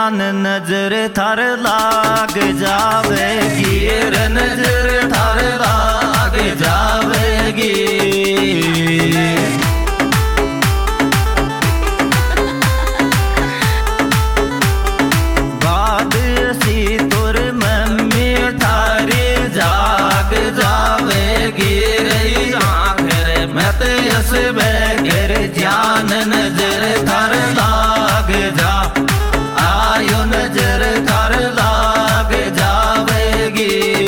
जान नजर थार लाग जावेगी रे नजर थार लाग जावेगी। बाद सी तुर मम्मी थारी जाग जावेगी रे आखिर मैं ते यस बेगर जान नजर थार लाग जा आयो नजर थार लाग जावेगी।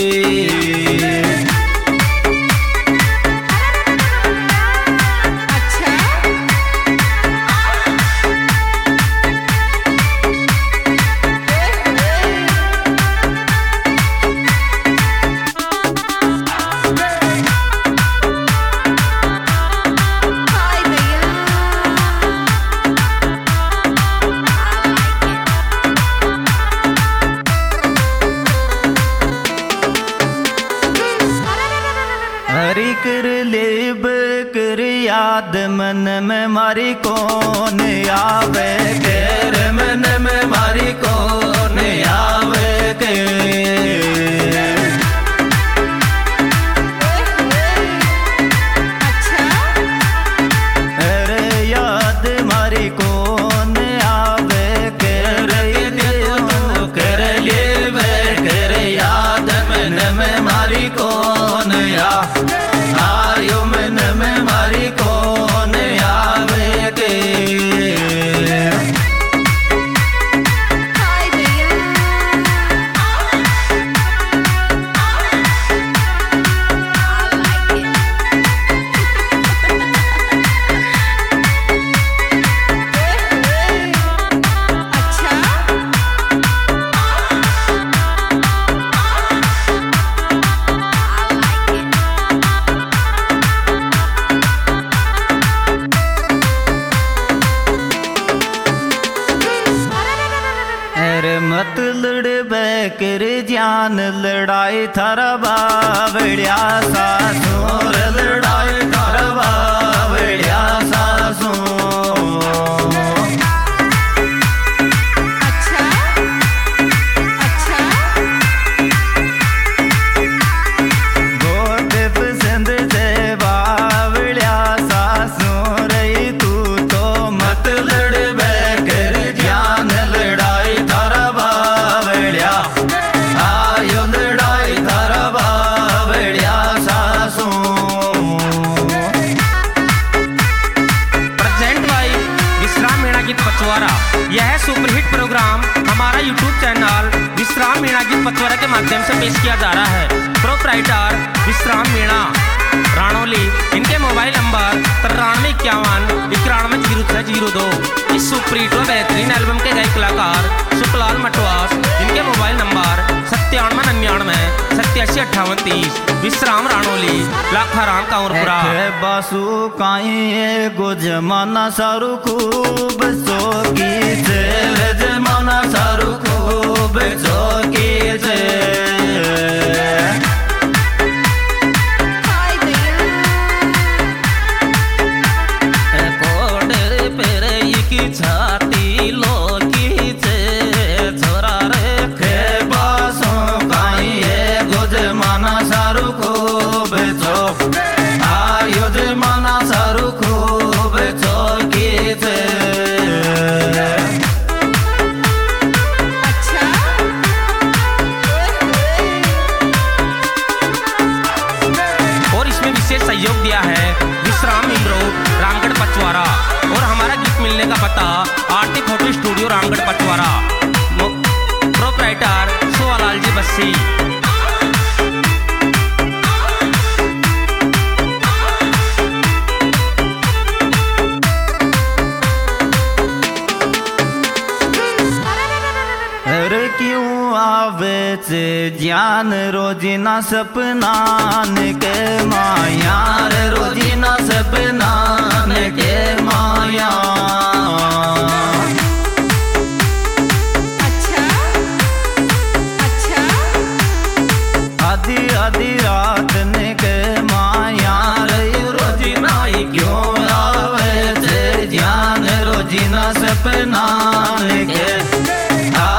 हरी कर लेब कर याद मन में मारी कौन आवे कर मन में मारी कौन आवे के। अरे याद मारी कौन आवे कर कर लेब कर याद मन में मारी कौन आयो मन में मारी कौन आवे के। मत लड़ बैकर जान लड़ाई थारा बावड़िया सासुर लड़ाई थारा बावड़िया सासू। गोद पसंद से बावड़िया सासू रही तू तो मत लड़ बैकर जान लड़ाई थारा आयो लड़ाई थारा बावड़िया सासू। प्रेजेंट बाय विश्राम मीणा गीत पचवारा। यह सुपरहिट प्रोग्राम हमारा यूट्यूब चैनल विश्राम मीणा गीत पचवारा के माध्यम से पेश किया जा रहा है। प्रोप्राइटर विश्राम मीणा राणोली। इनके मोबाइल नंबर 9351910602। इस सुपरहिट व बेहतरीन एल्बम के गायक कलाकार सुखलाल मटवास। इनके मोबाइल नंबर 9799875830। विश्राम राणोली लाखाराम कांवरपुरा। बासु काई गो जमाना सारू खूब चौकी से जमाना सारू खूब चौकी से। छाती लोकी से छोरा रे खे बासो काई गो जमाना सारू खूब चौक आयो जमाना सारू खूब चौकी से। और इसमें विशेष सहयोग दिया है विश्राम इम्रो रामगढ़ पचवारा। और हमारा गीत मिलने का पता Aarti photo studio Ramgarh Pachwara. Proprietor Sowalal ji Bassi. अरे क्यों आवे से जान रोजीना सपनान के माया रे रोजीना सपनान के माया। आधी आधी रात ने के माया रे रोजीना क्यों आवे से जान रोजीना सपनान के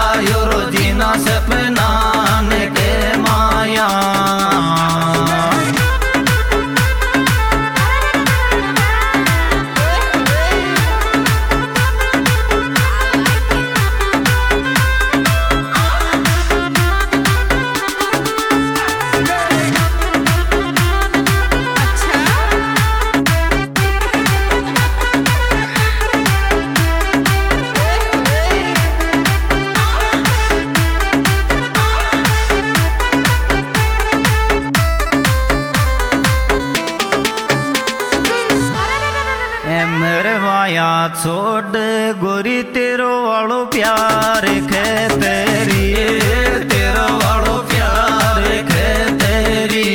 छोड़ गोरी तेरो वालो प्यार खे तेरी तेरो वालो प्यार खे तेरी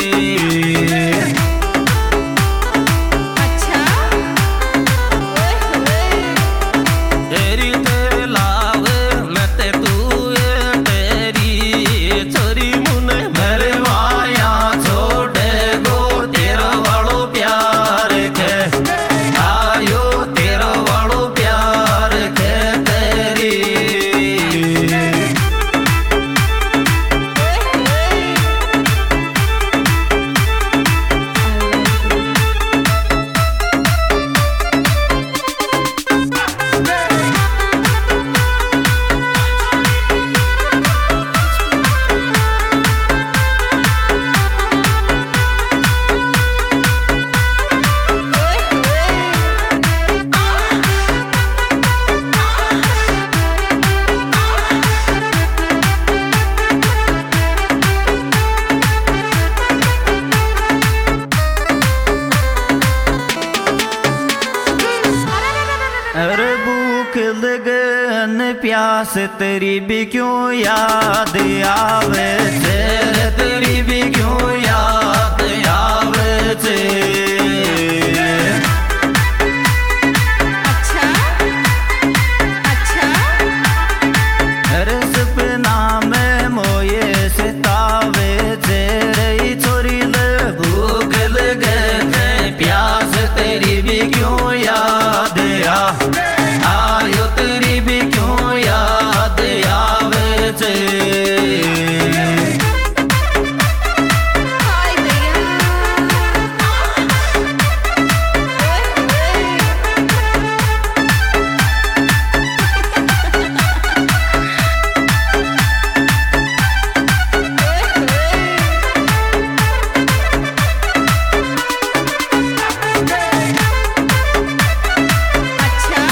अच्छा तेरी ते लाव मैं ते तू तेरी छोरी मुने मेरे माया छोड़ गो तेरो वालो प्यार खे आयो तेरो वालो प्यार खे तेरी अरे भूख लगन प्यास तेरी भी क्यों याद आवे तेरे तेरी भी क्यों याद आवे छे अच्छा अच्छा अरे सपना में मोये सतावे तेरी छोरी ले भूख लगे प्यास तेरी भी क्यों याद आयो तेरी भी क्यों याद आवे छे हाय भैया अच्छा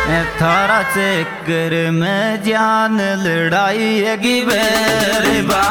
थारा चक्कर में जान लड़ाई है कि बेर